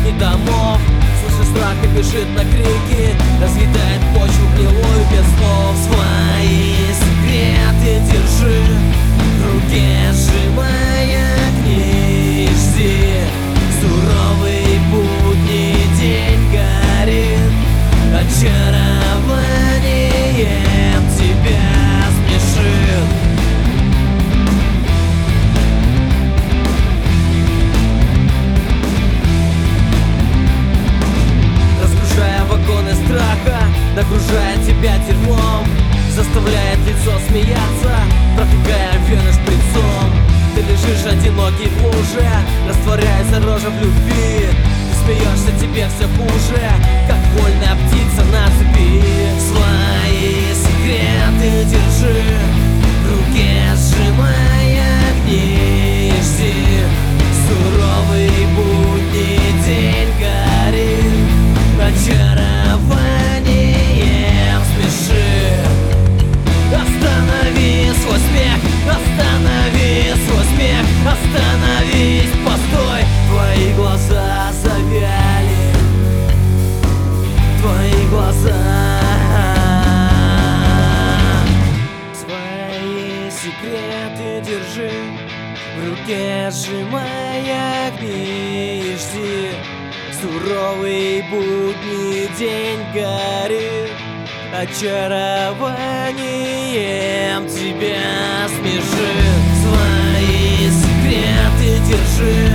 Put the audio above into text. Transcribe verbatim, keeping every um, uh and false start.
сотни домов. Слышишь, страх и бежит на крики, разъедает почву гнилую без слов. Свои секреты держи в руке, сжимая огни, и жди. Суровый будний день горит очарованием, тебя смешит. Разгружая вагоны страха, нагружая тебя дерьмом, заставляет лицо смеяться, протыкая вены шприцом. Ты лежишь одинокий в луже, растворяется рожа в любви. Ты смеешься, тебе все хуже, как вольная птица на цепи. Свои секреты держи в руке, сжимая огни, и жди. Суровый будний день горит очарованием, смеши. Останови свой смех, останови свой смех, остановись, постой. Твои глаза завяли, твои глаза. Свои секреты держи в руке, сжимая огни, и жди. Суровый будний день горит очарованием, тебя смешит. Свои секреты держи